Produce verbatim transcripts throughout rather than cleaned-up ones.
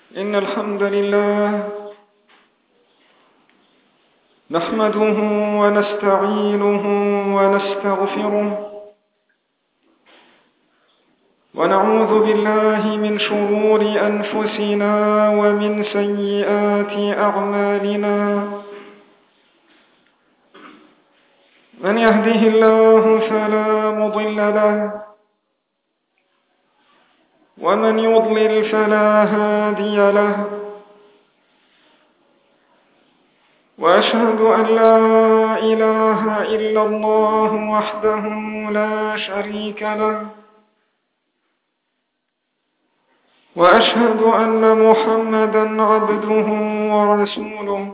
إن الحمد لله نحمده ونستعينه ونستغفره ونعوذ بالله من شرور أنفسنا ومن سيئات أعمالنا. من يهده الله فلا مضل له ومن يضلل فلا هادي له، وأشهد أن لا إله إلا الله وحده لا شريك له، وأشهد أن محمدا عبده ورسوله.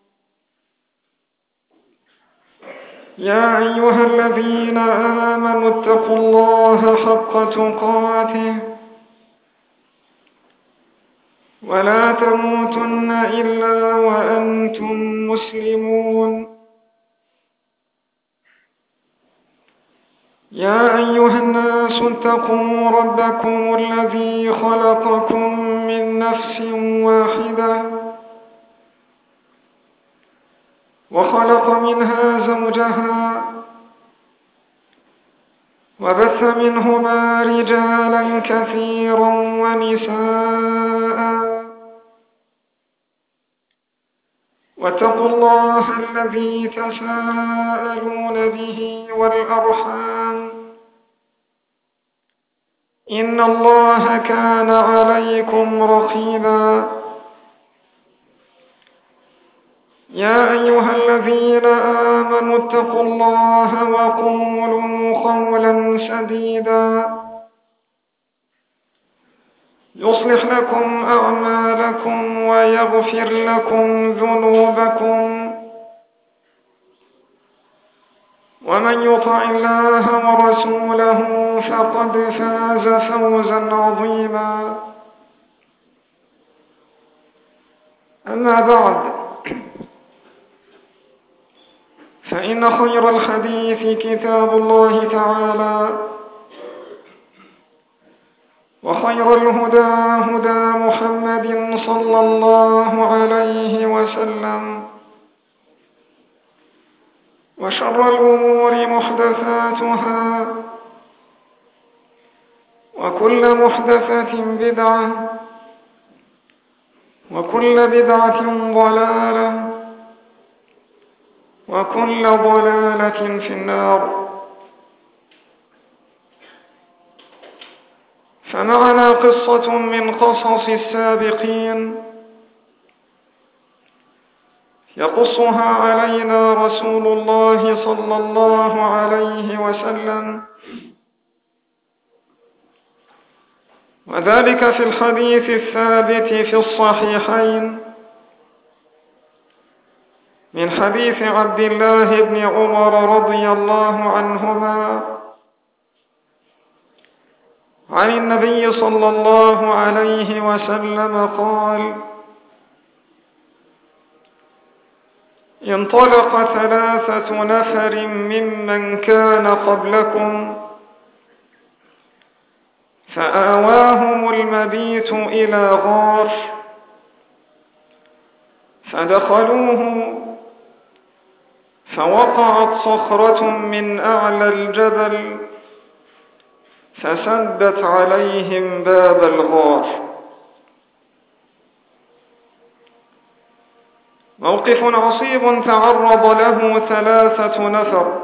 يا أيها الذين آمنوا اتقوا الله حق تقاته ولا تموتن إلا وأنتم مسلمون. يا أيها الناس اتقوا ربكم الذي خلقكم من نفس واحدة وخلق منها زوجها وبث منهما رجالا كثيرا ونساء، واتقوا الله الذي تساءلون به والأرحام إن الله كان عليكم رقيبا. يا أيها الذين آمنوا اتقوا الله وقولوا قولا سديدا يصلح لكم أعمالكم ويغفر لكم ذنوبكم، ومن يطع الله ورسوله فقد فاز فوزا عظيما. أما بعد، فإن خير الحديث كتاب الله تعالى، وخير الهدى هدى محمد صلى الله عليه وسلم، وشر الأمور محدثاتها، وكل محدثة بدعة، وكل بدعة ضلالة، وكل ضلالة في النار. فمعنا قصة من قصص السابقين يقصها علينا رسول الله صلى الله عليه وسلم، وذلك في الحديث الثابت في الصحيحين من حديث عبد الله بن عمر رضي الله عنهما عن النبي صلى الله عليه وسلم قال: انطلق ثلاثة نفر ممن كان قبلكم فآواهم المبيت إلى غار فدخلوه، فوقعت صخرة من أعلى الجبل فسدت عليهم باب الغار. موقف عصيب تعرض له ثلاثة نفر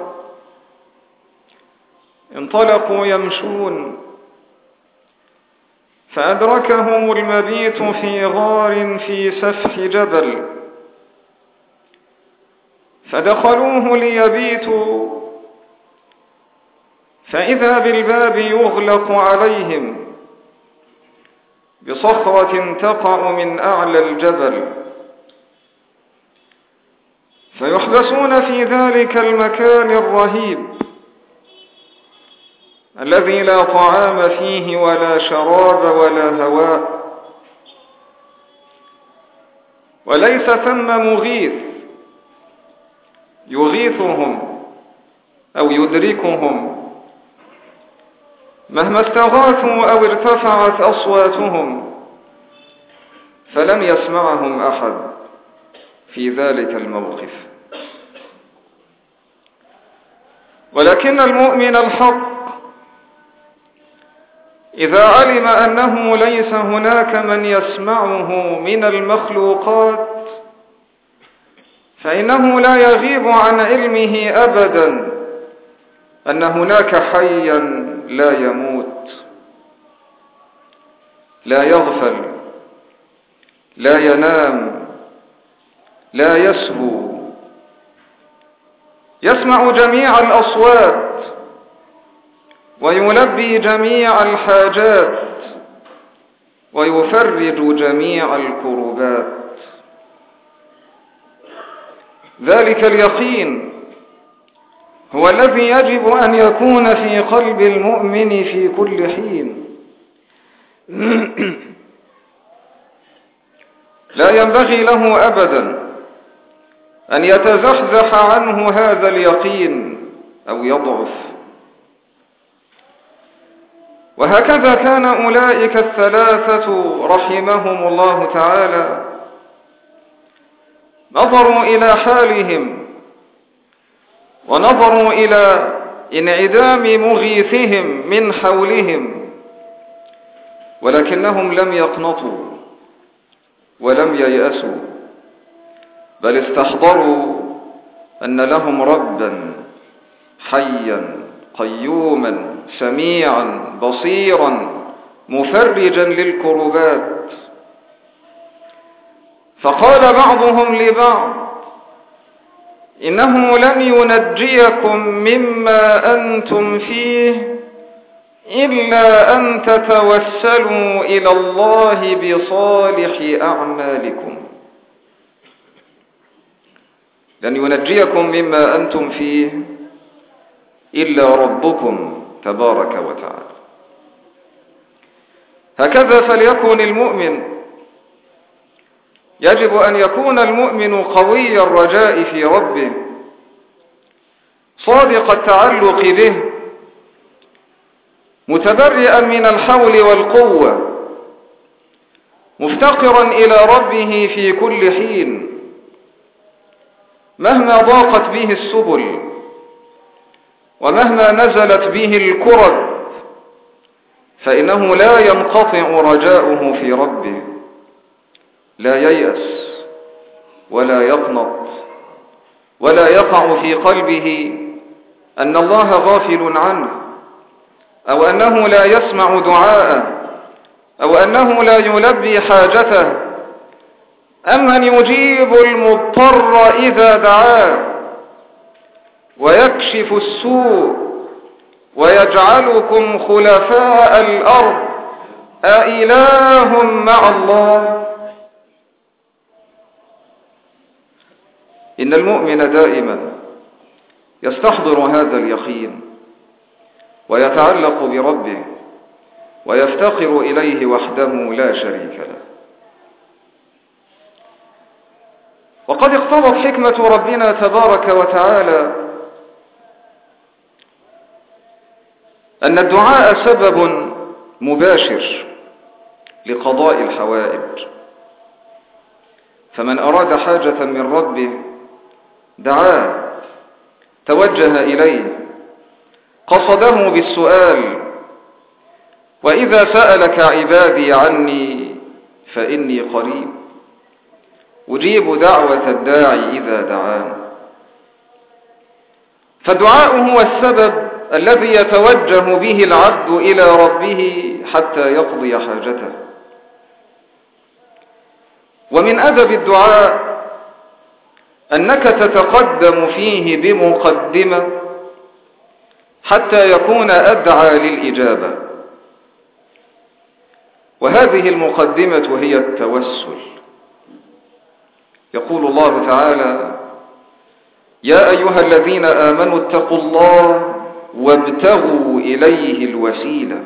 انطلقوا يمشون، فأدركهم المبيت في غار في سفح جبل، فدخلوه ليبيتوا، فإذا بالباب يغلق عليهم بصخرة تقع من أعلى الجبل، فيحبسون في ذلك المكان الرهيب الذي لا طعام فيه ولا شراب ولا هواء، وليس ثم مغيث يغيثهم أو يدركهم مهما استغاثوا أو ارتفعت أصواتهم، فلم يسمعهم أحد في ذلك الموقف. ولكن المؤمن الحق إذا علم أنه ليس هناك من يسمعه من المخلوقات فإنه لا يغيب عن علمه أبدا أن هناك حيا لا يموت، لا يغفل، لا ينام، لا يسهو، يسمع جميع الأصوات ويلبي جميع الحاجات ويفرج جميع الكربات. ذلك اليقين هو الذي يجب أن يكون في قلب المؤمن في كل حين. لا ينبغي له أبدا أن يتزحزح عنه هذا اليقين أو يضعف. وهكذا كان أولئك الثلاثة رحمهم الله تعالى، نظروا إلى حالهم ونظروا إلى انعدام مغيثهم من حولهم، ولكنهم لم يقنطوا ولم ييأسوا، بل استحضروا أن لهم ربا حيا قيوما سميعا بصيرا مفرجا للكربات. فقال بعضهم لبعض: إنه لن ينجيكم مما أنتم فيه إلا أن تتوسلوا إلى الله بصالح أعمالكم. لن ينجيكم مما أنتم فيه إلا ربكم تبارك وتعالى. هكذا فليكن المؤمن. يجب أن يكون المؤمن قوي الرجاء في ربه، صادق التعلق به، متبرئا من الحول والقوة، مفتقرا إلى ربه في كل حين، مهما ضاقت به السبل ومهما نزلت به الكرب فإنه لا ينقطع رجاؤه في ربه، لا ييأس ولا يقنط ولا يقع في قلبه أن الله غافل عنه، أو أنه لا يسمع دعاءه، أو أنه لا يلبي حاجته. أمن يجيب المضطر إذا دعاه ويكشف السوء ويجعلكم خلفاء الأرض أإله مع الله. إن المؤمن دائما يستحضر هذا اليقين ويتعلق بربه ويفتقر إليه وحده لا شريك له. وقد اقتضت حكمة ربنا تبارك وتعالى أن الدعاء سبب مباشر لقضاء الحوائج، فمن أراد حاجة من ربه دعاه، توجه إليه، قصده بالسؤال: وإذا سألك عبادي عني فإني قريب أجيب دعوة الداعي إذا دعان. فالدعاء هو السبب الذي يتوجه به العبد إلى ربه حتى يقضي حاجته. ومن أدب الدعاء أنك تتقدم فيه بمقدمة حتى يكون أدعى للإجابة، وهذه المقدمة هي التوسل. يقول الله تعالى: يا أيها الذين آمنوا اتقوا الله وابتغوا إليه الوسيلة.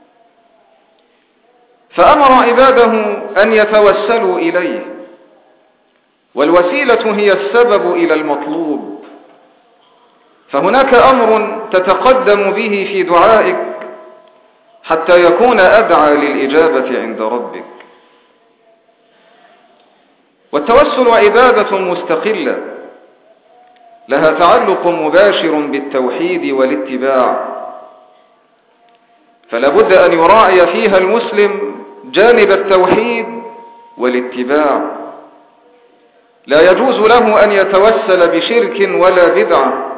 فأمر عباده أن يتوسلوا إليه، والوسيلة هي السبب إلى المطلوب. فهناك أمر تتقدم به في دعائك حتى يكون أدعى للإجابة عند ربك. والتوسل عبادة مستقلة لها تعلق مباشر بالتوحيد والاتباع، فلا بد أن يراعي فيها المسلم جانب التوحيد والاتباع. لا يجوز له أن يتوسل بشرك ولا بدعة.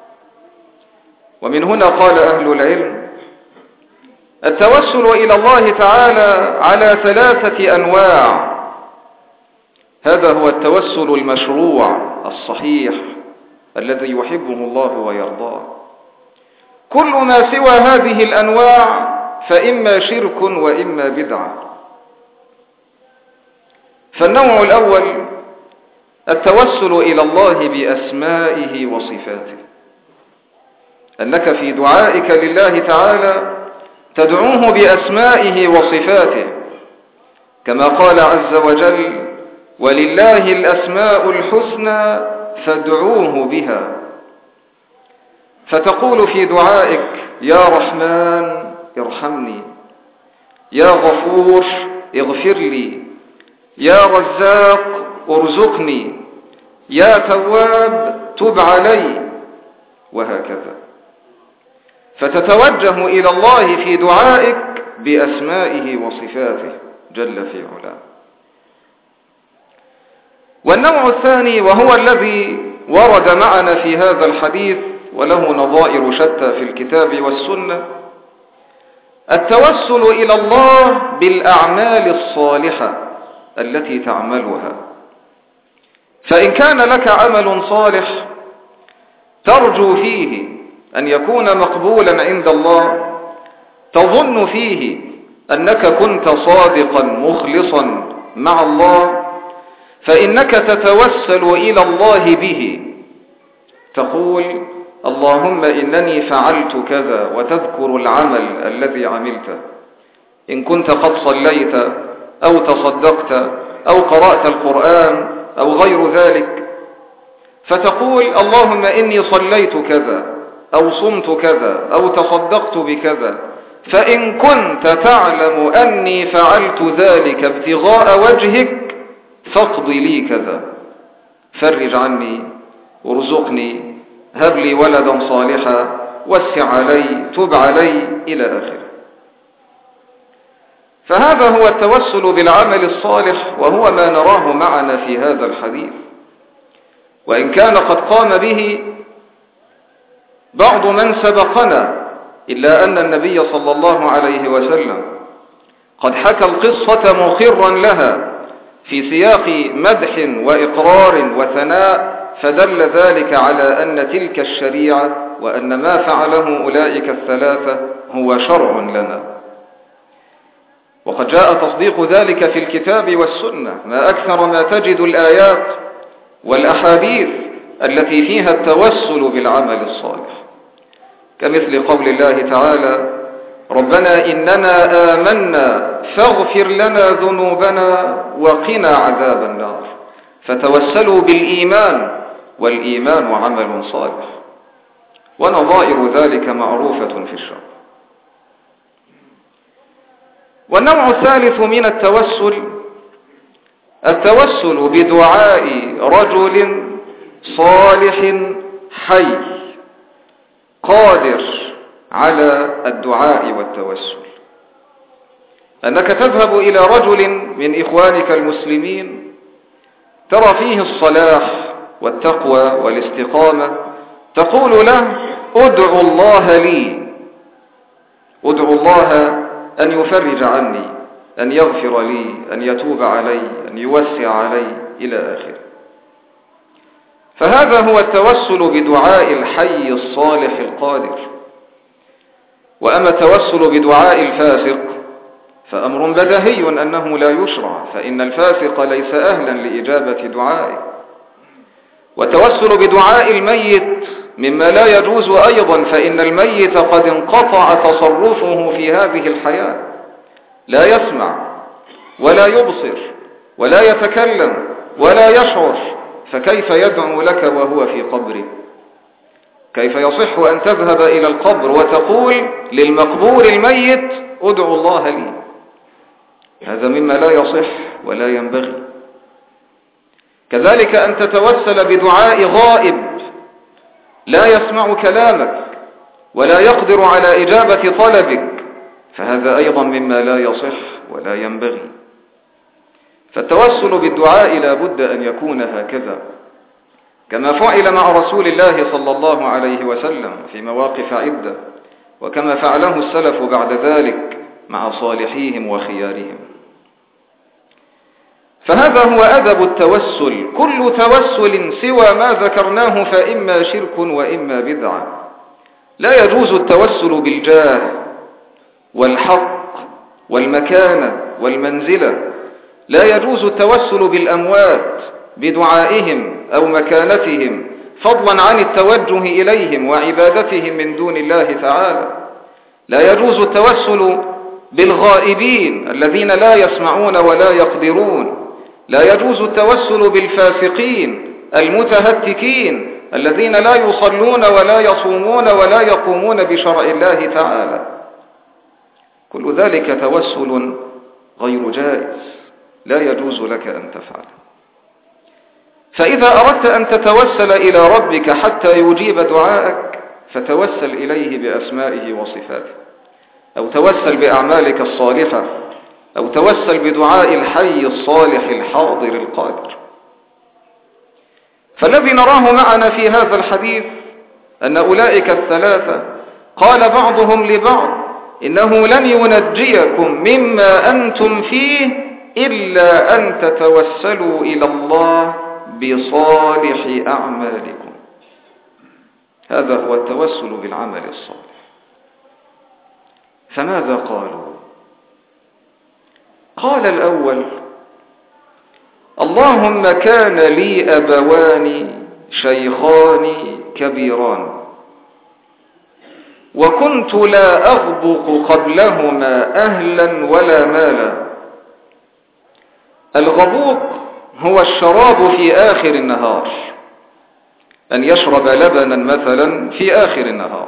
ومن هنا قال أهل العلم: التوسل إلى الله تعالى على ثلاثة أنواع. هذا هو التوسل المشروع الصحيح الذي يحبه الله ويرضاه. كل ما سوى هذه الأنواع فإما شرك وإما بدعة. فالنوع الأول التوسل إلى الله بأسمائه وصفاته، أنك في دعائك لله تعالى تدعوه بأسمائه وصفاته، كما قال عز وجل: ولله الأسماء الحسنى فادعوه بها. فتقول في دعائك: يا رحمن ارحمني، يا غفور اغفر لي، يا رزاق ارزقني، يا تواب تب علي، وهكذا. فتتوجه إلى الله في دعائك بأسمائه وصفاته جل في علاه. والنوع الثاني وهو الذي ورد معنا في هذا الحديث وله نظائر شتى في الكتاب والسنة، التوسل إلى الله بالأعمال الصالحة التي تعملها. فإن كان لك عمل صالح ترجو فيه أن يكون مقبولا عند الله، تظن فيه أنك كنت صادقا مخلصا مع الله، فإنك تتوسل إلى الله به، تقول: اللهم إنني فعلت كذا، وتذكر العمل الذي عملته، إن كنت قد صليت أو تصدقت أو قرأت القرآن أو غير ذلك، فتقول: اللهم إني صليت كذا أو صمت كذا أو تصدقت بكذا، فإن كنت تعلم أني فعلت ذلك ابتغاء وجهك فاقض لي كذا، فرج عني، ارزقني، هب لي ولدا صالحا، وسع علي، تب علي، إلى آخره. فهذا هو التوسل بالعمل الصالح، وهو ما نراه معنا في هذا الحديث. وإن كان قد قام به بعض من سبقنا، إلا أن النبي صلى الله عليه وسلم قد حكى القصة مقرا لها في سياق مدح وإقرار وثناء، فدل ذلك على أن تلك الشريعة وأن ما فعله أولئك الثلاثة هو شرع لنا. وقد جاء تصديق ذلك في الكتاب والسنة، ما أكثر ما تجد الآيات والأحاديث التي فيها التوسل بالعمل الصالح، كمثل قول الله تعالى: ربنا إننا آمنا فاغفر لنا ذنوبنا وقنا عذاب النار. فتوسلوا بالإيمان، والإيمان عمل صالح، ونظائر ذلك معروفة في الشرع. والنوع الثالث من التوسل التوسل بدعاء رجل صالح حي قادر على الدعاء والتوسل، أنك تذهب إلى رجل من إخوانك المسلمين ترى فيه الصلاح والتقوى والاستقامة، تقول له: ادعو الله لي، ادعو الله أن يفرج عني، أن يغفر لي، أن يتوب علي، أن يوسع علي، إلى آخره. فهذا هو التوسل بدعاء الحي الصالح القادر. وأما التوسل بدعاء الفاسق فأمر بديهي أنه لا يشرع، فإن الفاسق ليس أهلا لإجابة دعائه. والتوسل بدعاء الميت مما لا يجوز أيضا، فإن الميت قد انقطع تصرفه في هذه الحياة، لا يسمع ولا يبصر ولا يتكلم ولا يشعر، فكيف يدعو لك وهو في قبره؟ كيف يصح أن تذهب إلى القبر وتقول للمقبور الميت: ادعو الله لي؟ هذا مما لا يصح ولا ينبغي. كذلك أن تتوسل بدعاء غائب لا يسمع كلامك ولا يقدر على إجابة طلبك، فهذا أيضا مما لا يصح ولا ينبغي. فالتوسل بالدعاء لا بد أن يكون هكذا، كما فعل مع رسول الله صلى الله عليه وسلم في مواقف عدة، وكما فعله السلف بعد ذلك مع صالحيهم وخيارهم. فهذا هو أدب التوسل. كل توسل سوى ما ذكرناه فإما شرك وإما بدعة. لا يجوز التوسل بالجاه والحق والمكانة والمنزلة، لا يجوز التوسل بالأموات بدعائهم أو مكانتهم فضلا عن التوجه إليهم وعبادتهم من دون الله تعالى. لا يجوز التوسل بالغائبين الذين لا يسمعون ولا يقدرون. لا يجوز التوسل بالفاسقين المتهتكين الذين لا يصلون ولا يصومون ولا يقومون بشرع الله تعالى. كل ذلك توسل غير جائز، لا يجوز لك أن تفعل. فإذا أردت أن تتوسل إلى ربك حتى يجيب دعائك فتوسل إليه بأسمائه وصفاته، أو توسل بأعمالك الصالحة، أو توسل بدعاء الحي الصالح الحاضر القادر. فالذي نراه معنا في هذا الحديث أن أولئك الثلاثة قال بعضهم لبعض إنه لن ينجيكم مما أنتم فيه إلا أن تتوسلوا إلى الله بصالح أعمالكم. هذا هو التوسل بالعمل الصالح. فماذا قالوا؟ قال الأول: اللهم كان لي أبوان شيخان كبيران وكنت لا أغبق قبلهما أهلا ولا مالا. الغبوق هو الشراب في آخر النهار، أن يشرب لبنا مثلا في آخر النهار.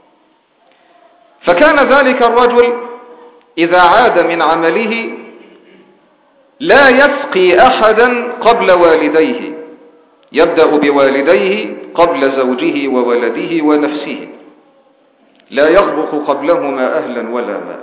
فكان ذلك الرجل إذا عاد من عمله لا يسقي أحدا قبل والديه، يبدأ بوالديه قبل زوجه وولده ونفسه، لا يغبق قبلهما أهلا ولا مال.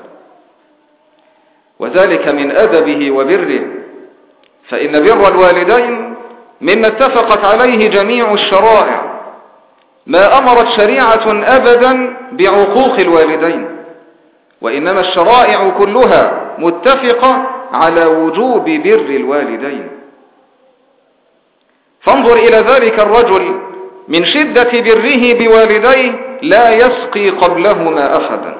وذلك من أدبه وبره، فإن بر الوالدين مما اتفقت عليه جميع الشرائع، ما أمرت شريعة أبدا بعقوق الوالدين، وإنما الشرائع كلها متفقة على وجوب بر الوالدين. فانظر إلى ذلك الرجل من شدة بره بوالديه لا يسقي قبلهما أحدا.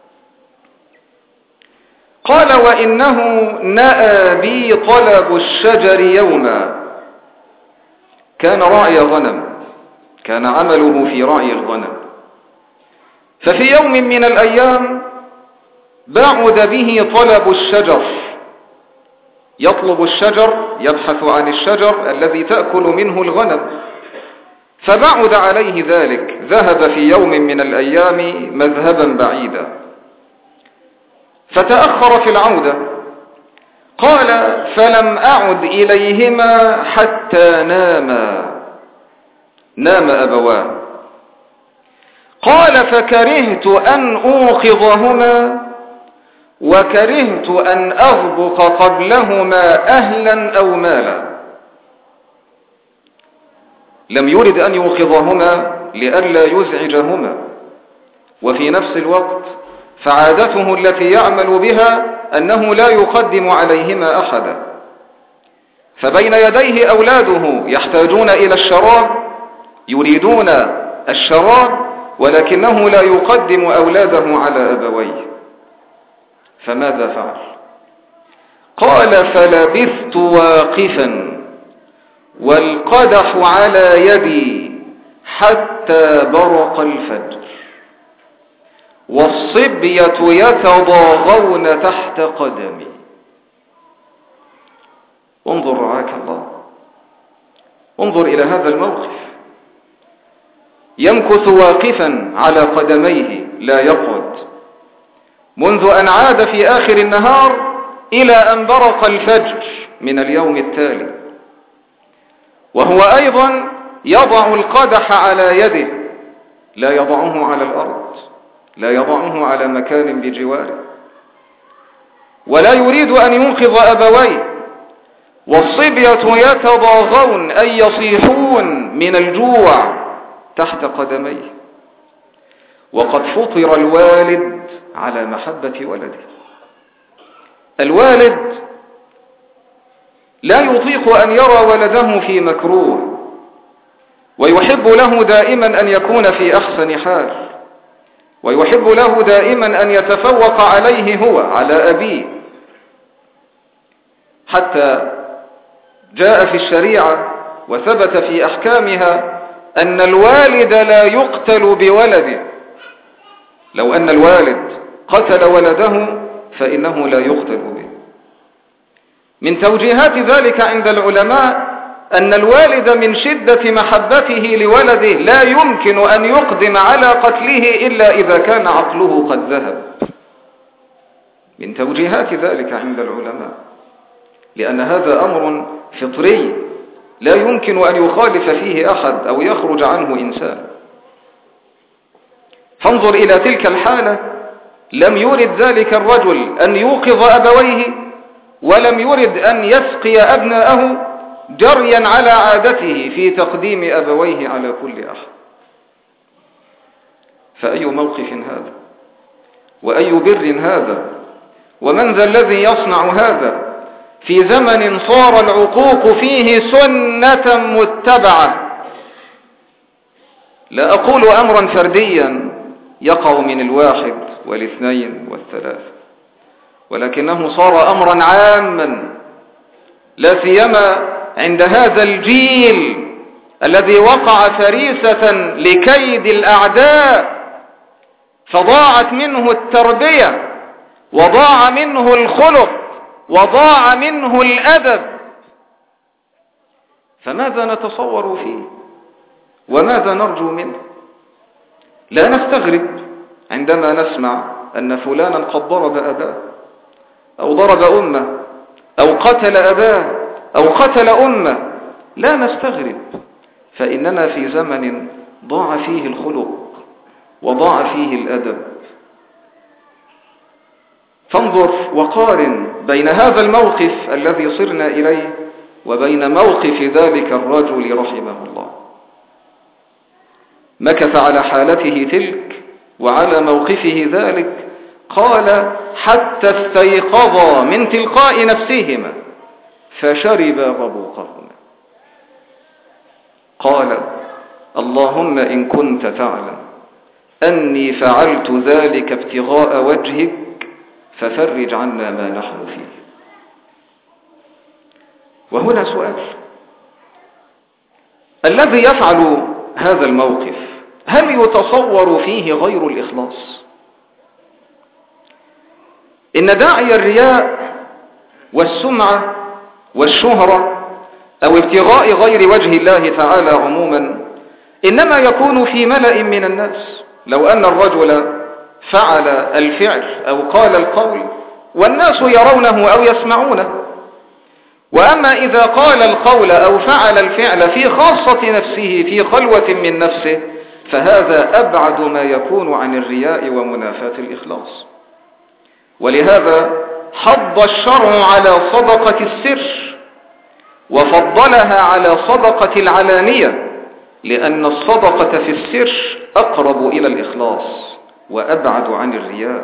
قال: وإنه نأى بي طلب الشجر يوما. كان راعي غنم، كان عمله في رعي الغنم، ففي يوم من الأيام بعد به طلب الشجر، يطلب الشجر، يبحث عن الشجر الذي تأكل منه الغنم، فبعد عليه ذلك، ذهب في يوم من الأيام مذهبا بعيدا فتأخر في العودة. قال: فلم أعد إليهما حتى ناما، نام أبواه. قال: فكرهت أن أوقظهما وكرهت أن أغبق قبلهما أهلا أو مالا. لم يرد أن يوقظهما لئلا يزعجهما، وفي نفس الوقت فعادته التي يعمل بها أنه لا يقدم عليهما أحدا، فبين يديه أولاده يحتاجون إلى الشراب، يريدون الشراب، ولكنه لا يقدم أولاده على أبويه. فماذا فعل؟ قال: فلبثت واقفا والقدح على يدي حتى برق الفجر والصبية يتضاغون تحت قدمي. انظر رعاك الله، انظر إلى هذا الموقف، يمكث واقفا على قدميه لا يقعد منذ أن عاد في آخر النهار إلى أن برق الفجر من اليوم التالي. وهو أيضا يضع القدح على يده، لا يضعه على الأرض، لا يضعه على مكان بجواره، ولا يريد أن ينقذ أبويه. والصبية يتضاغون أي يصيحون من الجوع تحت قدميه، وقد فطر الوالد على محبة ولده. الوالد لا يطيق أن يرى ولده في مكروه، ويحب له دائما أن يكون في أحسن حال، ويحب له دائما أن يتفوق عليه هو على أبيه، حتى جاء في الشريعة وثبت في أحكامها أن الوالد لا يقتل بولده. لو أن الوالد قتل ولده فإنه لا يقتل به. من توجيهات ذلك عند العلماء أن الوالد من شدة محبته لولده لا يمكن أن يقدم على قتله إلا إذا كان عقله قد ذهب. من توجيهات ذلك عند العلماء، لأن هذا أمر فطري لا يمكن أن يخالف فيه أحد أو يخرج عنه إنسان. فانظر إلى تلك الحالة، لم يرد ذلك الرجل أن يوقظ أبويه، ولم يرد أن يسقي أبناءه جريا على عادته في تقديم أبويه على كل أحد. فأي موقف هذا؟ وأي بر هذا؟ ومن ذا الذي يصنع هذا في زمن صار العقوق فيه سنة متبعة؟ لا أقول أمرا فرديا يقع من الواحد والاثنين والثلاث، ولكنه صار أمرا عاما، لا سيما عند هذا الجيل الذي وقع فريسة لكيد الأعداء، فضاعت منه التربية، وضاع منه الخلق، وضاع منه الأدب. فماذا نتصور فيه؟ وماذا نرجو منه؟ لا نستغرب عندما نسمع أن فلانا قد ضرب أباه، أو ضرب أمه، أو قتل أباه، أو قتل أمه. لا نستغرب، فإننا في زمن ضاع فيه الخلق وضاع فيه الأدب. فانظر وقارن بين هذا الموقف الذي صرنا إليه وبين موقف ذلك الرجل رحمه الله. مكث على حالته تلك وعلى موقفه ذلك، قال: حتى استيقظا من تلقاء نفسهما فشربا غبوقهما. قال: اللهم إن كنت تعلم أني فعلت ذلك ابتغاء وجهك ففرج عنا ما نحن فيه. وهنا سؤال: الذي يفعل هذا الموقف هل يتصور فيه غير الإخلاص؟ إن داعي الرياء والسمعة والشهرة أو ابتغاء غير وجه الله تعالى عموما إنما يكون في ملأ من الناس. لو أن الرجل فعل الفعل أو قال القول والناس يرونه أو يسمعونه، وأما إذا قال القول أو فعل الفعل في خاصة نفسه في خلوة من نفسه فهذا أبعد ما يكون عن الرياء ومنافاة الإخلاص. ولهذا حض الشرع على صدقة السر وفضلها على صدقة العلانية، لأن الصدقة في السر أقرب إلى الإخلاص وأبعد عن الرياء.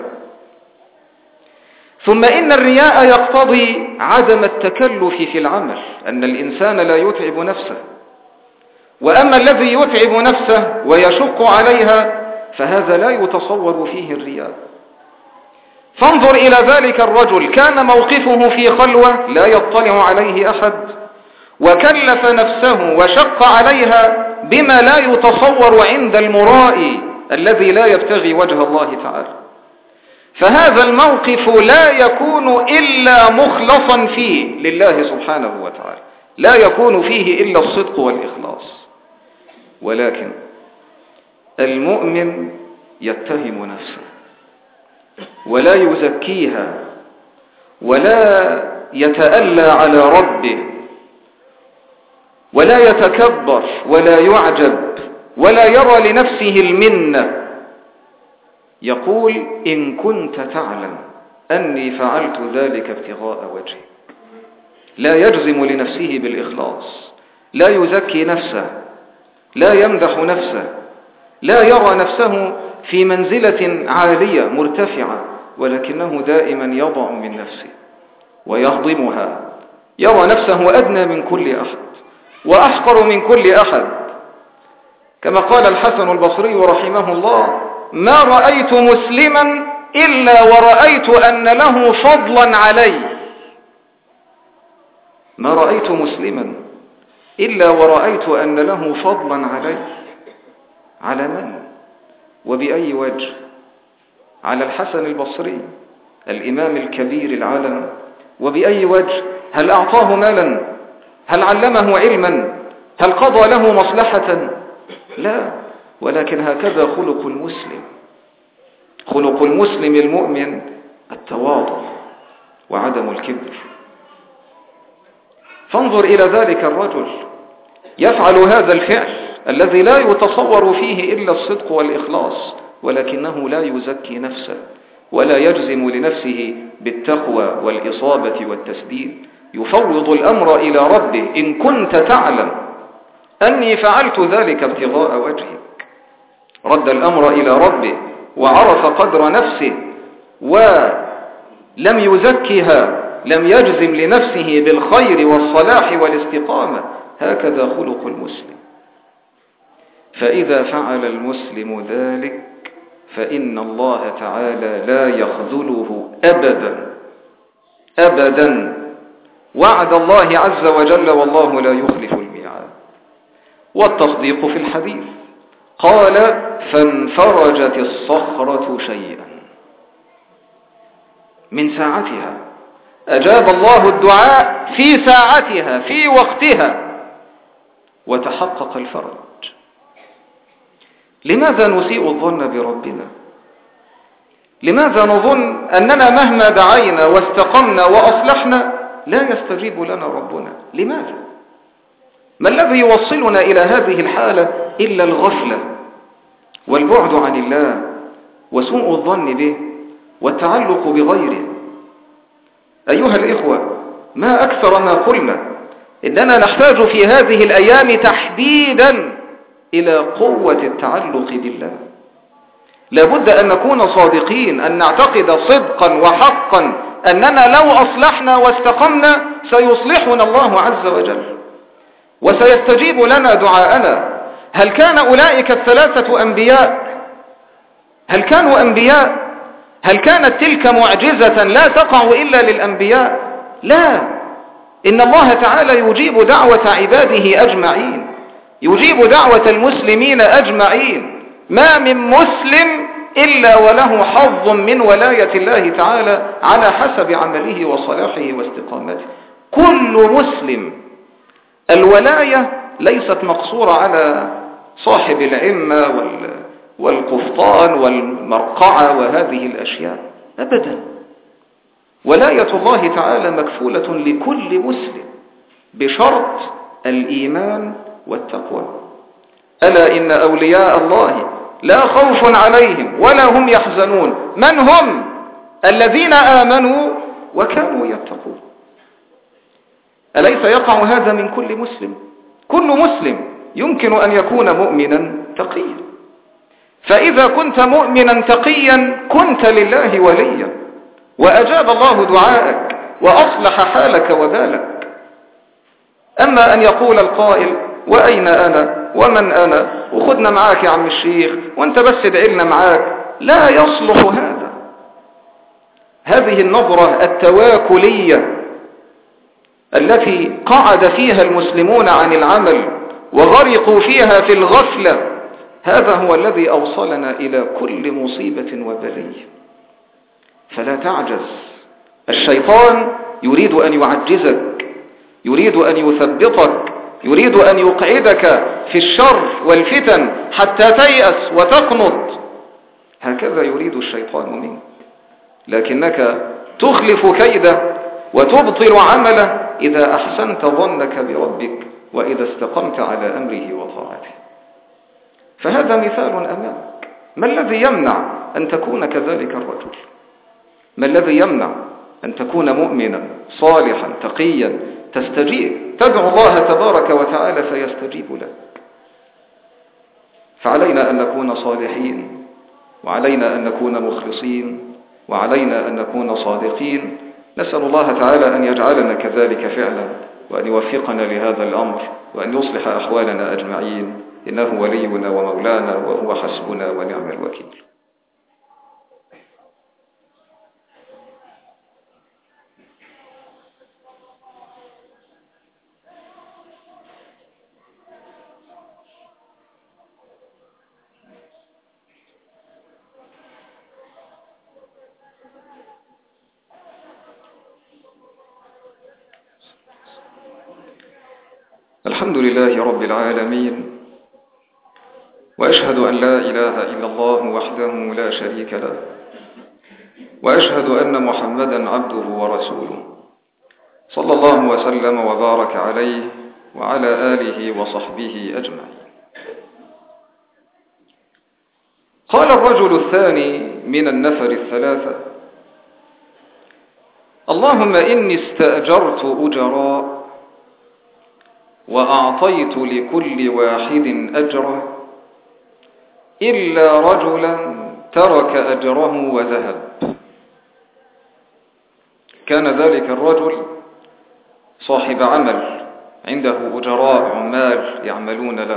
ثم إن الرياء يقتضي عدم التكلف في العمل، أن الإنسان لا يتعب نفسه، وأما الذي يتعب نفسه ويشق عليها فهذا لا يتصور فيه الرياء. فانظر إلى ذلك الرجل، كان موقفه في خلوة لا يطلع عليه أحد، وكلف نفسه وشق عليها بما لا يتصور عند المرائي الذي لا يبتغي وجه الله تعالى. فهذا الموقف لا يكون إلا مخلصا فيه لله سبحانه وتعالى، لا يكون فيه إلا الصدق والإخلاص. ولكن المؤمن يتهم نفسه ولا يزكيها ولا يتألى على ربه، ولا يتكبر ولا يعجب ولا يرى لنفسه المنة، يقول إن كنت تعلم أني فعلت ذلك ابتغاء وجهك. لا يجزم لنفسه بالإخلاص، لا يزكي نفسه، لا يمدح نفسه، لا يرى نفسه في منزلة عالية مرتفعة، ولكنه دائما يضع من نفسه ويهضمها، يرى نفسه أدنى من كل أحد وأحقر من كل أحد. كما قال الحسن البصري رحمه الله: ما رأيت مسلما إلا ورأيت أن له فضلا علي. ما رأيت مسلما إلا ورأيت أن له فضلا علي. على من؟ وبأي وجه؟ على الحسن البصري الإمام الكبير العالم. وبأي وجه؟ هل أعطاه مالا؟ هل علمه علما؟ هل قضى له مصلحة؟ لا، ولكن هكذا خلق المسلم. خلق المسلم المؤمن التواضع وعدم الكبر. فانظر إلى ذلك الرجل يفعل هذا الفعل الذي لا يتصور فيه إلا الصدق والإخلاص، ولكنه لا يزكي نفسه ولا يجزم لنفسه بالتقوى والإصابة والتسديد. يفوض الأمر إلى ربه: إن كنت تعلم أني فعلت ذلك ابتغاء وجهك. رد الأمر إلى ربه وعرف قدر نفسه ولم يزكيها، لم يجزم لنفسه بالخير والصلاح والاستقامة. هكذا خلق المسلم. فإذا فعل المسلم ذلك فإن الله تعالى لا يخذله أبدا أبدا. وعد الله عز وجل والله لا يخلف الميعاد. والتصديق في الحديث قال: فانفرجت الصخرة شيئا. من ساعتها أجاب الله الدعاء في ساعتها في وقتها وتحقق الفرج. لماذا نسيء الظن بربنا؟ لماذا نظن أننا مهما دعينا واستقمنا وأصلحنا لا يستجيب لنا ربنا؟ لماذا؟ ما الذي يوصلنا إلى هذه الحالة إلا الغفلة والبعد عن الله وسوء الظن به والتعلق بغيره؟ أيها الإخوة، ما أكثر ما قلنا إننا نحتاج في هذه الأيام تحديدا إلى قوة التعلق بالله. لابد أن نكون صادقين، أن نعتقد صدقا وحقا أننا لو أصلحنا واستقمنا سيصلحنا الله عز وجل وسيستجيب لنا دعاءنا. هل كان أولئك الثلاثة أنبياء؟ هل كانوا أنبياء؟ هل كانت تلك معجزة لا تقع إلا للأنبياء؟ لا، إن الله تعالى يجيب دعوة عباده أجمعين، يجيب دعوة المسلمين أجمعين. ما من مسلم إلا وله حظ من ولاية الله تعالى على حسب عمله وصلاحه واستقامته. كل مسلم. الولاية ليست مقصورة على صاحب العمة والقفطان والمرقعة وهذه الأشياء أبدا. ولاية الله تعالى مكفولة لكل مسلم بشرط الإيمان والتقوى. ألا إن أولياء الله لا خوف عليهم ولا هم يحزنون. من هم؟ الذين آمنوا وكانوا يتقون. أليس يقع هذا من كل مسلم؟ كل مسلم يمكن أن يكون مؤمنا تقيا. فإذا كنت مؤمنا تقيا كنت لله وليا، وأجاب الله دعاءك وأصلح حالك وبالك. أما أن يقول القائل: وأين أنا ومن أنا وخدنا معاك يا عم الشيخ وانت بس ادعيلنا معاك، لا يصلح هذا. هذه النظرة التواكلية التي قعد فيها المسلمون عن العمل وغرقوا فيها في الغفلة، هذا هو الذي أوصلنا إلى كل مصيبة وبلية. فلا تعجز. الشيطان يريد أن يعجزك، يريد أن يثبطك، يريد أن يقعدك في الشر والفتن حتى تيأس وتقنط. هكذا يريد الشيطان منك، لكنك تخلف كيده وتبطل عمله إذا أحسنت ظنك بربك وإذا استقمت على أمره وطاعته. فهذا مثال أمامك. ما الذي يمنع أن تكون كذلك الرجل؟ ما الذي يمنع أن تكون مؤمنا صالحا تقيا تستجيب تدعو الله تبارك وتعالى فيستجيب لك؟ فعلينا أن نكون صالحين، وعلينا أن نكون مخلصين، وعلينا أن نكون صادقين. نسأل الله تعالى أن يجعلنا كذلك فعلا، وأن يوفقنا لهذا الأمر، وأن يصلح أحوالنا أجمعين، إنه ولينا ومولانا وهو حسبنا ونعم الوكيل. الحمد لله رب العالمين، وأشهد أن لا إله إلا الله وحده لا شريك له، وأشهد أن محمدا عبده ورسوله، صلى الله وسلم وبارك عليه وعلى آله وصحبه أجمعين. قال الرجل الثاني من النفر الثلاثة: اللهم إني استأجرت أجراء وأعطيت لكل واحد أجره إلا رجلا ترك أجره وذهب. كان ذلك الرجل صاحب عمل، عنده أجراء عمال يعملون له،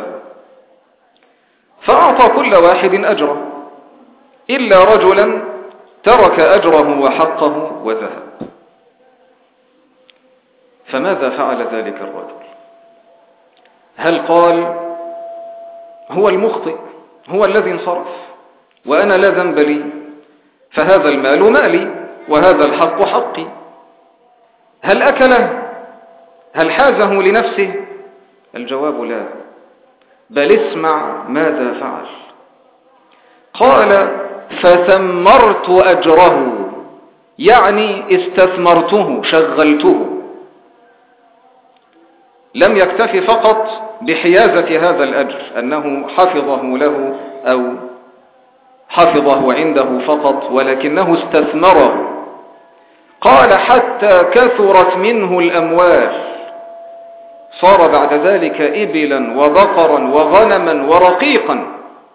فأعطى كل واحد أجره إلا رجلا ترك أجره وحقه وذهب. فماذا فعل ذلك الرجل؟ هل قال هو المخطئ، هو الذي انصرف وأنا لا ذنب لي، فهذا المال مالي وهذا الحق حقي؟ هل أكله؟ هل حازه لنفسه؟ الجواب لا، بل اسمع ماذا فعل. قال: فثمرت أجره، يعني استثمرته، شغلته. لم يكتفي فقط بحيازة هذا الأجر، أنه حفظه له أو حفظه عنده فقط، ولكنه استثمره. قال: حتى كثرت منه الأموال، صار بعد ذلك إبلا وبقرا وغنما ورقيقا.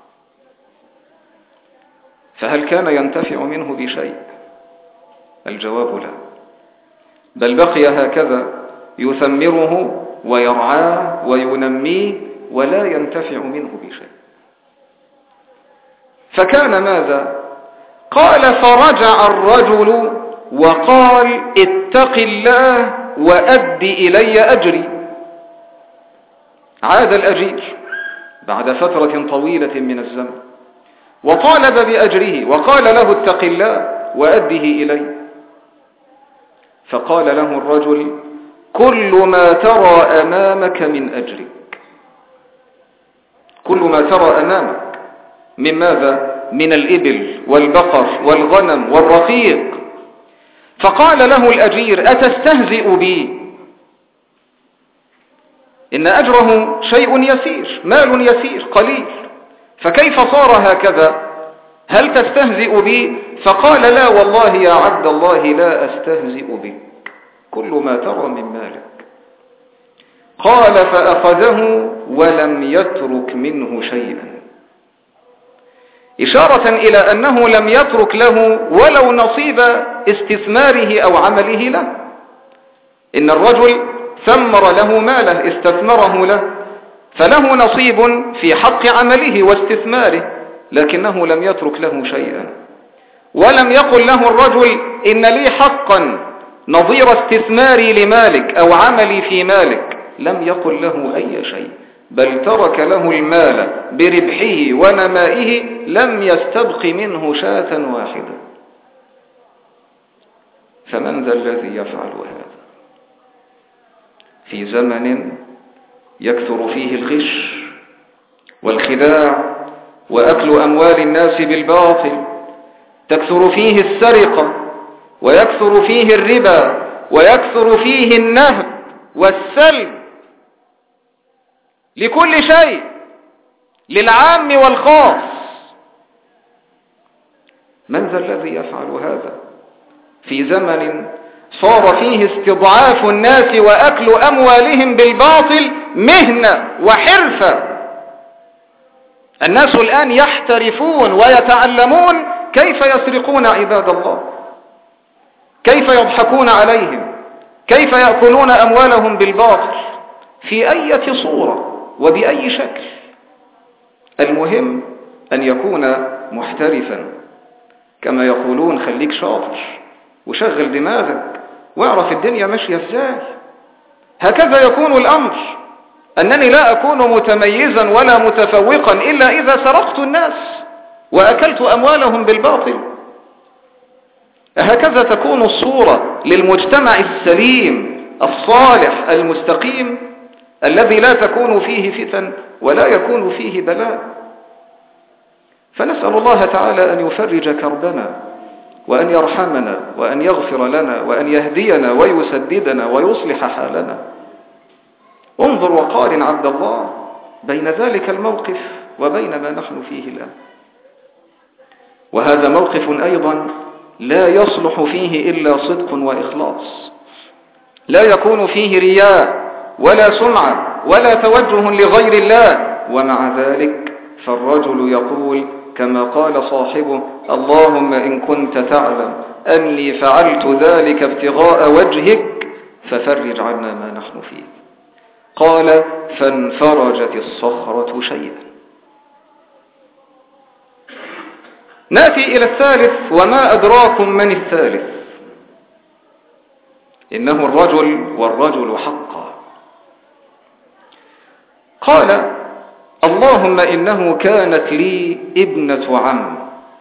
فهل كان ينتفع منه بشيء؟ الجواب لا، بل بقي هكذا يثمره ويرعاه وينميه ولا ينتفع منه بشيء. فكان ماذا؟ قال: فرجع الرجل وقال: اتق الله وأد إلي أجري. عاد الأجير بعد فترة طويلة من الزمن وطالب بأجره وقال له: اتق الله وأده إلي. فقال له الرجل: كل ما ترى أمامك من أجرك. كل ما ترى أمامك من ماذا؟ من الإبل والبقر والغنم والرقيق. فقال له الأجير: أتستهزئ بي؟ إن أجره شيء يسير، مال يسير قليل، فكيف صار هكذا؟ هل تستهزئ بي؟ فقال: لا والله يا عبد الله لا أستهزئ بك، كل ما ترى من مالك. قال: فأخذه ولم يترك منه شيئا، إشارة إلى أنه لم يترك له ولو نصيب استثماره أو عمله له. إن الرجل ثمر له ماله، استثمره له، فله نصيب في حق عمله واستثماره، لكنه لم يترك له شيئا. ولم يقل له الرجل: إن لي حقا نظير استثماري لمالك أو عملي في مالك. لم يقل له أي شيء، بل ترك له المال بربحه ونمائه، لم يستبق منه شاة واحدة. فمن ذا الذي يفعل هذا في زمن يكثر فيه الغش والخداع وأكل أموال الناس بالباطل، تكثر فيه السرقة ويكثر فيه الربا ويكثر فيه النهب والسلب؟ لكل شيء، للعام والخاص. من ذا الذي يفعل هذا في زمن صار فيه استضعاف الناس وأكل أموالهم بالباطل مهنة وحرفة؟ الناس الآن يحترفون ويتعلمون كيف يسرقون عباد الله، كيف يضحكون عليهم، كيف يأكلون أموالهم بالباطل، في أي صورة وبأي شكل. المهم أن يكون محترفا، كما يقولون خليك شاطر وشغل دماغك واعرف الدنيا ماشية ازاي. هكذا يكون الأمر، أنني لا أكون متميزا ولا متفوقا إلا إذا سرقت الناس وأكلت أموالهم بالباطل. هكذا تكون الصورة للمجتمع السليم الصالح المستقيم، الذي لا تكون فيه فتن ولا يكون فيه بلاء. فنسأل الله تعالى أن يفرج كربنا وأن يرحمنا وأن يغفر لنا وأن يهدينا ويسددنا ويصلح حالنا. انظر وقارن عبد الله بين ذلك الموقف وبين ما نحن فيه الآن. وهذا موقف أيضا لا يصلح فيه إلا صدق وإخلاص، لا يكون فيه رياء ولا سمعة ولا توجه لغير الله. ومع ذلك فالرجل يقول كما قال صاحبه: اللهم إن كنت تعلم أني فعلت ذلك ابتغاء وجهك ففرج عنا ما نحن فيه. قال: فانفرجت الصخرة شيئا. نأتي إلى الثالث، وما أدراكم من الثالث؟ إنه الرجل والرجل حقا. قال: اللهم إنه كانت لي ابنة عم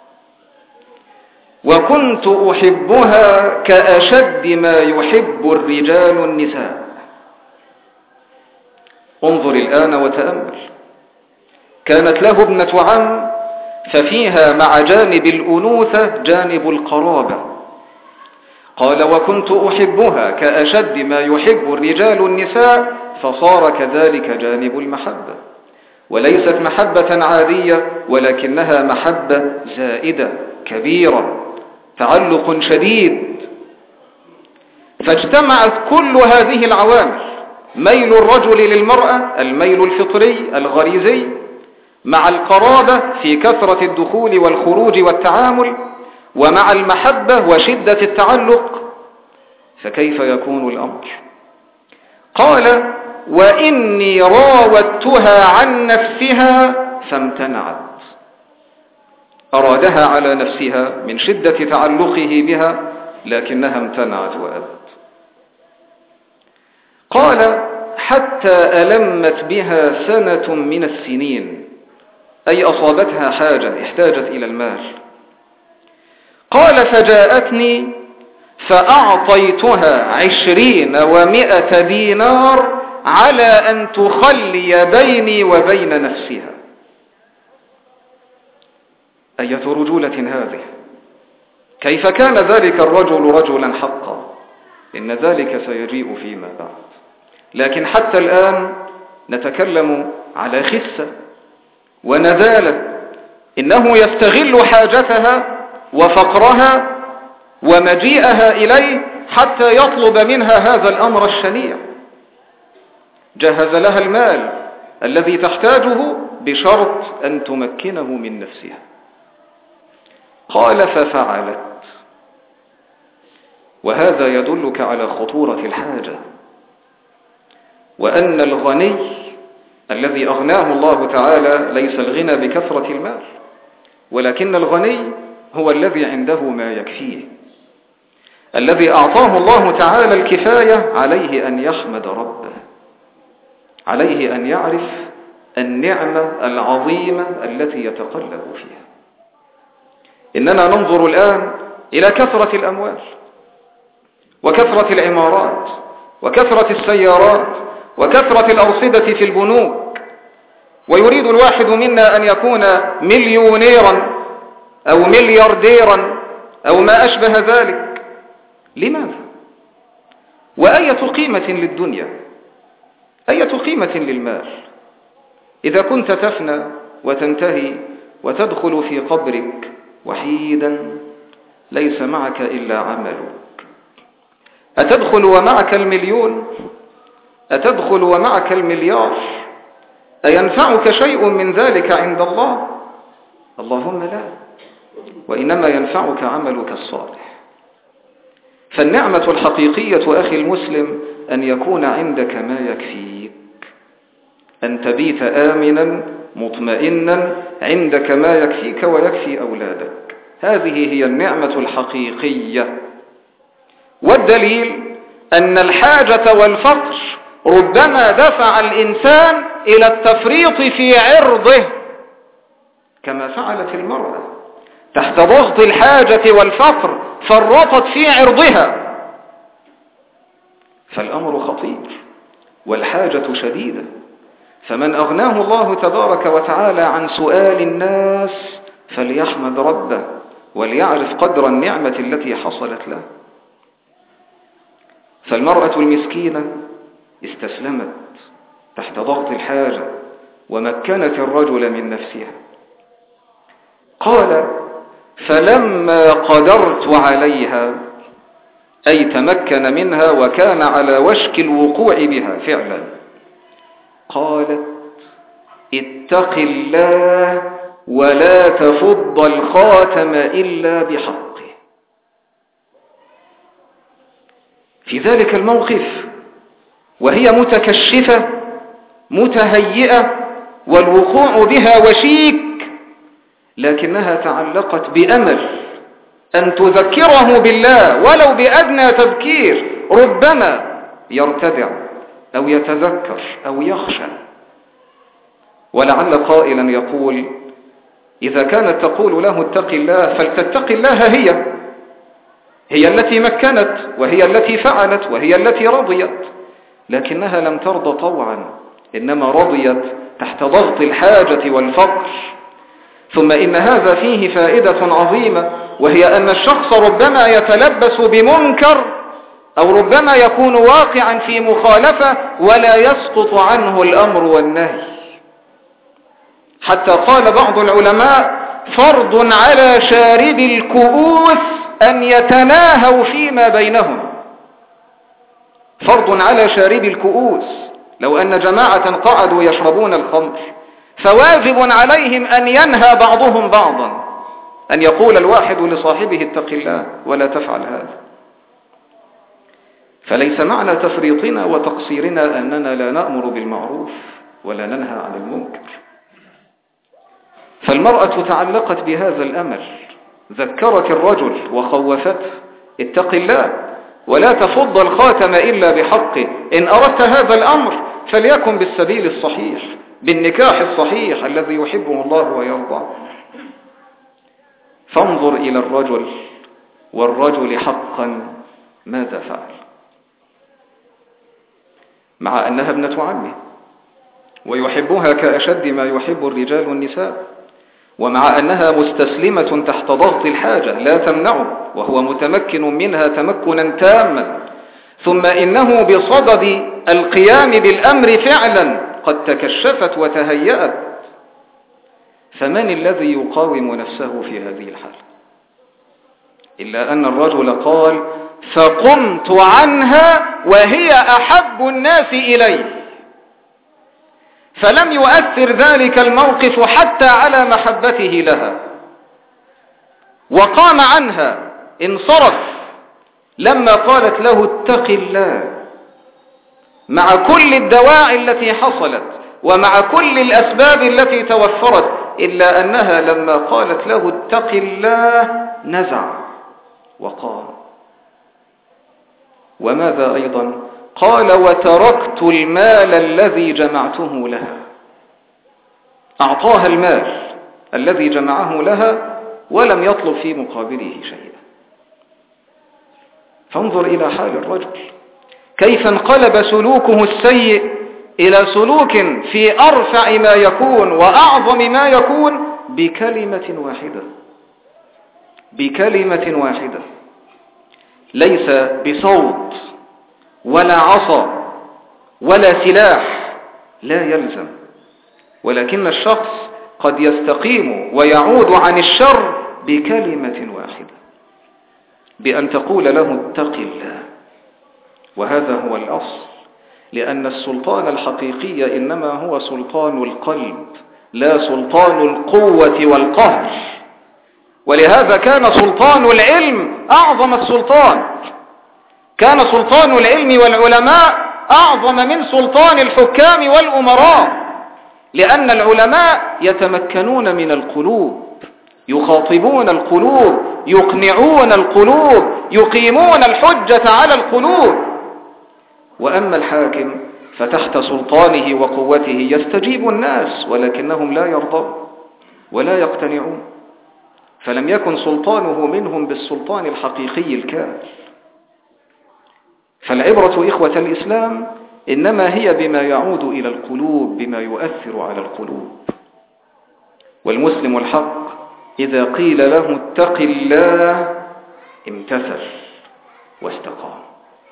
وكنت أحبها كأشد ما يحب الرجال النساء. انظر الآن وتأمل. كانت له ابنة عم، ففيها مع جانب الأنوثة جانب القرابة. قال: وكنت أحبها كأشد ما يحب الرجال النساء، فصار كذلك جانب المحبة، وليست محبة عادية ولكنها محبة زائدة كبيرة، تعلق شديد. فاجتمعت كل هذه العوامل: ميل الرجل للمرأة، الميل الفطري الغريزي، مع القرابة في كثرة الدخول والخروج والتعامل، ومع المحبة وشدة التعلق. فكيف يكون الأمر؟ قال: وإني راودتها عن نفسها فامتنعت. أرادها على نفسها من شدة تعلقه بها، لكنها امتنعت وأبت. قال: حتى ألمت بها سنة من السنين، أي أصابتها حاجة، احتاجت إلى المال. قال: فجاءتني فأعطيتها عشرين ومائة دينار على أن تخلي بيني وبين نفسها. أية رجولة هذه! كيف كان ذلك الرجل رجلا حقا؟ إن ذلك سيجيء فيما بعد. لكن حتى الآن نتكلم على خسة ونذالة. إنه يستغل حاجتها وفقرها ومجيئها إليه حتى يطلب منها هذا الأمر الشنيع. جهز لها المال الذي تحتاجه بشرط أن تمكنه من نفسها. قال: ففعلت. وهذا يدلك على خطورة الحاجة، وأن الغني الذي أغناه الله تعالى ليس الغنى بكثرة المال، ولكن الغني هو الذي عنده ما يكفيه، الذي أعطاه الله تعالى الكفاية. عليه أن يحمد ربه، عليه أن يعرف النعمة العظيمة التي يتقلب فيها. إننا ننظر الآن إلى كثرة الأموال وكثرة العمارات وكثرة السيارات وكثرة الأرصدة في البنوك، ويريد الواحد منا أن يكون مليونيرا أو مليارديرا أو ما أشبه ذلك. لماذا؟ وأية قيمة للدنيا، أية قيمة للمال؟ إذا كنت تفنى وتنتهي وتدخل في قبرك وحيدا ليس معك إلا عملك، أتدخل ومعك المليون؟ أتدخل ومعك المليار؟ أينفعك شيء من ذلك عند الله؟ اللهم لا، وإنما ينفعك عملك الصالح. فالنعمة الحقيقية أخي المسلم أن يكون عندك ما يكفيك، أن تبيت آمنا مطمئنا عندك ما يكفيك ويكفي أولادك. هذه هي النعمة الحقيقية. والدليل أن الحاجة والفقر ربما دفع الإنسان إلى التفريط في عرضه، كما فعلت المرأة تحت ضغط الحاجة والفقر فرطت في عرضها. فالأمر خطير والحاجة شديدة. فمن أغناه الله تبارك وتعالى عن سؤال الناس فليحمد ربه وليعرف قدر النعمة التي حصلت له. فالمرأة المسكينة استسلمت تحت ضغط الحاجة ومكنت الرجل من نفسها. قال: فلما قدرت عليها، أي تمكن منها وكان على وشك الوقوع بها فعلا، قالت: اتق الله ولا تفض الخاتم إلا بحقه. في ذلك الموقف وهي متكشفة متهيئة والوقوع بها وشيك، لكنها تعلقت بأمل أن تذكره بالله ولو بأدنى تذكير، ربما يرتدع أو يتذكر أو يخشى. ولعل قائلا يقول: إذا كانت تقول له اتق الله فلتتق الله هي هي التي مكنت وهي التي فعلت وهي التي رضيت، لكنها لم ترضى طوعا، إنما رضيت تحت ضغط الحاجة والفقر. ثم إن هذا فيه فائدة عظيمة، وهي أن الشخص ربما يتلبس بمنكر أو ربما يكون واقعا في مخالفة ولا يسقط عنه الأمر والنهي، حتى قال بعض العلماء: فرض على شارب الكؤوس أن يتناهوا فيما بينهم. فرض على شارب الكؤوس، لو أن جماعة قعدوا يشربون الخمر فواجب عليهم أن ينهى بعضهم بعضا، أن يقول الواحد لصاحبه اتق الله ولا تفعل هذا. فليس معنى تفريطنا وتقصيرنا أننا لا نأمر بالمعروف ولا ننهى عن المنكر. فالمرأة تعلقت بهذا الأمل، ذكرت الرجل وخوفته: اتق الله ولا تفض الخاتم إلا بحقه، إن أردت هذا الأمر فليكن بالسبيل الصحيح، بالنكاح الصحيح الذي يحبه الله ويرضى. فانظر إلى الرجل والرجل حقا ماذا فعل، مع أنها ابنة عمه ويحبها كأشد ما يحب الرجال والنساء، ومع أنها مستسلمة تحت ضغط الحاجة لا تمنعه وهو متمكن منها تمكنا تاما، ثم إنه بصدد القيام بالأمر فعلا قد تكشفت وتهيأت. فمن الذي يقاوم نفسه في هذه الحالة؟ إلا أن الرجل قال: فقمت عنها وهي أحب الناس إلي. فلم يؤثر ذلك الموقف حتى على محبته لها، وقام عنها، انصرف لما قالت له اتق الله، مع كل الدواعي التي حصلت ومع كل الأسباب التي توفرت، إلا أنها لما قالت له اتق الله نزع وقام. وماذا أيضا؟ قال: وتركت المال الذي جمعته لها. أعطاها المال الذي جمعه لها ولم يطلب في مقابله شيئا. فانظر إلى حال الرجل كيف انقلب سلوكه السيء إلى سلوك في أرفع ما يكون وأعظم ما يكون بكلمة واحدة، بكلمة واحدة، ليس بصوت ولا عصا ولا سلاح، لا يلزم، ولكن الشخص قد يستقيم ويعود عن الشر بكلمة واحدة، بأن تقول له اتق الله. وهذا هو الأصل، لأن السلطان الحقيقي إنما هو سلطان القلب لا سلطان القوة والقهر. ولهذا كان سلطان العلم أعظم السلطان، كان سلطان العلم والعلماء أعظم من سلطان الحكام والأمراء، لأن العلماء يتمكنون من القلوب، يخاطبون القلوب، يقنعون القلوب، يقيمون الحجة على القلوب. وأما الحاكم فتحت سلطانه وقوته يستجيب الناس ولكنهم لا يرضون ولا يقتنعون، فلم يكن سلطانه منهم بالسلطان الحقيقي الكامل. فالعبرة إخوة الإسلام إنما هي بما يعود إلى القلوب، بما يؤثر على القلوب. والمسلم الحق إذا قيل له اتق الله امتثل واستقام.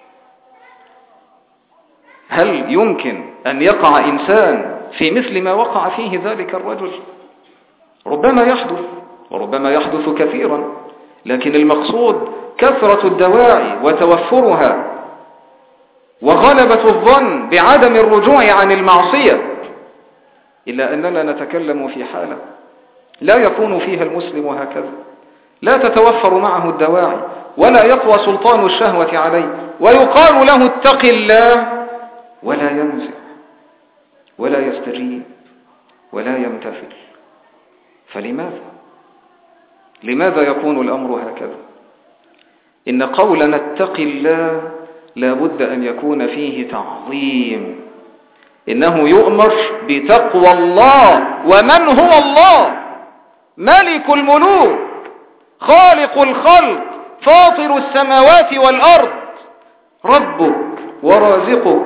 هل يمكن أن يقع إنسان في مثل ما وقع فيه ذلك الرجل؟ ربما يحدث، وربما يحدث كثيرا، لكن المقصود كثرة الدواعي وتوفرها وغلبة الظن بعدم الرجوع عن المعصية. إلا أننا نتكلم في حالة لا يكون فيها المسلم هكذا، لا تتوفر معه الدواعي ولا يقوى سلطان الشهوة عليه، ويقال له اتق الله ولا ينزع ولا يستجيب ولا يمتثل. فلماذا؟ لماذا يكون الأمر هكذا؟ إن قولنا اتق الله لا بد أن يكون فيه تعظيم. إنه يؤمر بتقوى الله. ومن هو الله؟ ملك الملوك، خالق الخلق، فاطر السماوات والأرض، ربك ورازقك،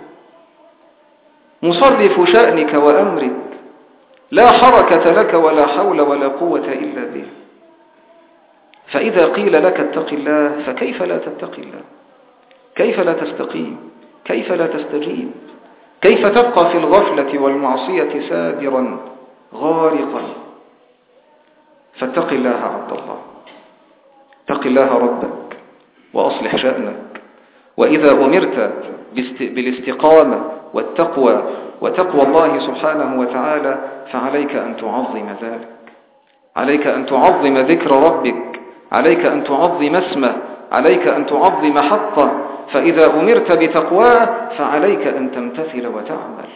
مصرف شأنك وأمرك، لا حركة لك ولا حول ولا قوة إلا به. فإذا قيل لك اتق الله فكيف لا تتقي الله؟ كيف لا تستقيم؟ كيف لا تستجيب؟ كيف تبقى في الغفلة والمعصية سادرا غارقا؟ فاتق الله عبد الله، اتق الله ربك وأصلح شأنك. وإذا أمرت بالاستقامة والتقوى وتقوى الله سبحانه وتعالى فعليك أن تعظم ذلك، عليك أن تعظم ذكر ربك، عليك أن تعظم اسمه، عليك أن تعظم حقه. فإذا أمرت بتقواه فعليك أن تمتثل وتعمل.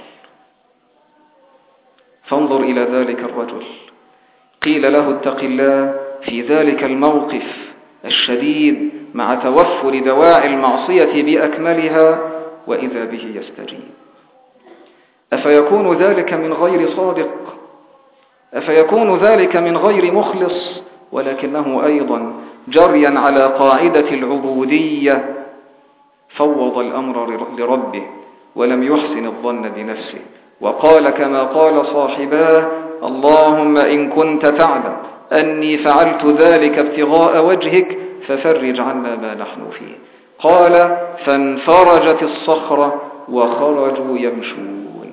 فانظر إلى ذلك الرجل، قيل له اتق الله في ذلك الموقف الشديد مع توفر دواعي المعصية بأكملها، وإذا به يستجيب. أفيكون ذلك من غير صادق؟ أفيكون ذلك من غير مخلص؟ ولكنه أيضا جريا على قاعدة العبودية فوض الأمر لربه ولم يحسن الظن بنفسه، وقال كما قال صاحباه: اللهم إن كنت تعلم أني فعلت ذلك ابتغاء وجهك ففرج عنا ما نحن فيه. قال: فانفرجت الصخرة وخرجوا يمشون.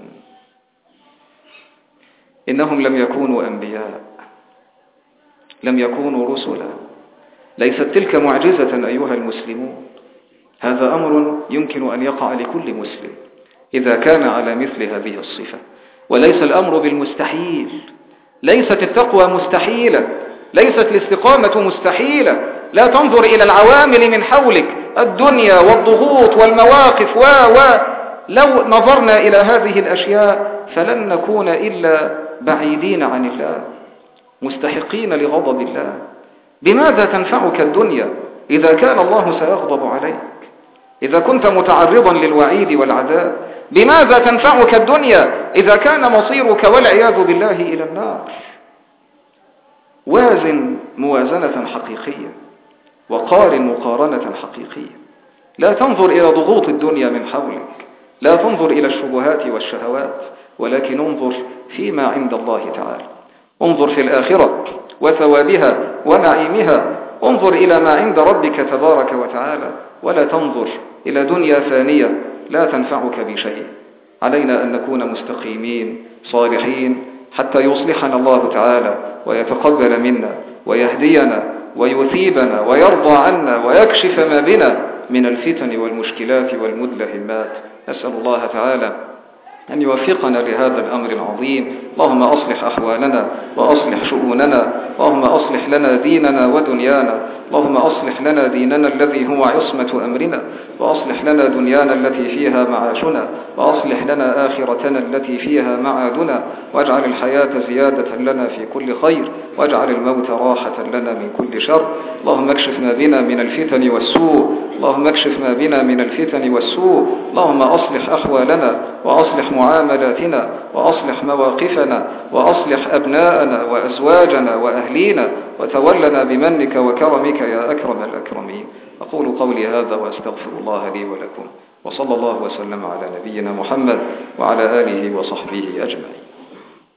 إنهم لم يكونوا أنبياء، لم يكونوا رسلا، ليست تلك معجزة أيها المسلمون. هذا أمر يمكن أن يقع لكل مسلم إذا كان على مثل هذه الصفة، وليس الأمر بالمستحيل. ليست التقوى مستحيلة، ليست الاستقامة مستحيلة. لا تنظر إلى العوامل من حولك، الدنيا والضغوط والمواقف و و لو نظرنا إلى هذه الأشياء فلن نكون إلا بعيدين عن الله، مستحقين لغضب الله. بماذا تنفعك الدنيا إذا كان الله سيغضب عليك؟ إذا كنت متعرضا للوعيد والعذاب، بماذا تنفعك الدنيا إذا كان مصيرك والعياذ بالله إلى النار؟ وازن موازنة حقيقية، وقارن مقارنة حقيقية. لا تنظر إلى ضغوط الدنيا من حولك، لا تنظر إلى الشبهات والشهوات، ولكن انظر فيما عند الله تعالى. انظر في الآخرة وثوابها ونعيمها، انظر إلى ما عند ربك تبارك وتعالى، ولا تنظر إلى دنيا ثانية لا تنفعك بشيء. علينا أن نكون مستقيمين صالحين حتى يصلحنا الله تعالى ويتقبل منا ويهدينا ويثيبنا ويرضى عنا ويكشف ما بنا من الفتن والمشكلات والمدلهمات. نسأل الله تعالى أن يوفقنا لهذا الأمر العظيم. اللهم أصلح أحوالنا وأصلح شؤوننا، اللهم أصلح لنا ديننا ودنيانا، اللهم أصلح لنا ديننا الذي هو عصمة أمرنا، وأصلح لنا دنيانا التي فيها معاشنا، وأصلح لنا آخرتنا التي فيها معادنا، واجعل الحياة زيادة لنا في كل خير، واجعل الموت راحة لنا من كل شر. اللهم اكشف ما بنا من الفتن والسوء، اللهم اكشف ما بنا من الفتن والسوء، اللهم أصلح أحوالنا وأصلح معاملاتنا وأصلح مواقفنا وأصلح أبناءنا وأزواجنا وأهلينا، وتولنا بمنك وكرمك يا أكرم الأكرمين. أقول قولي هذا وأستغفر الله لي ولكم، وصلى الله وسلم على نبينا محمد وعلى آله وصحبه أجمعين.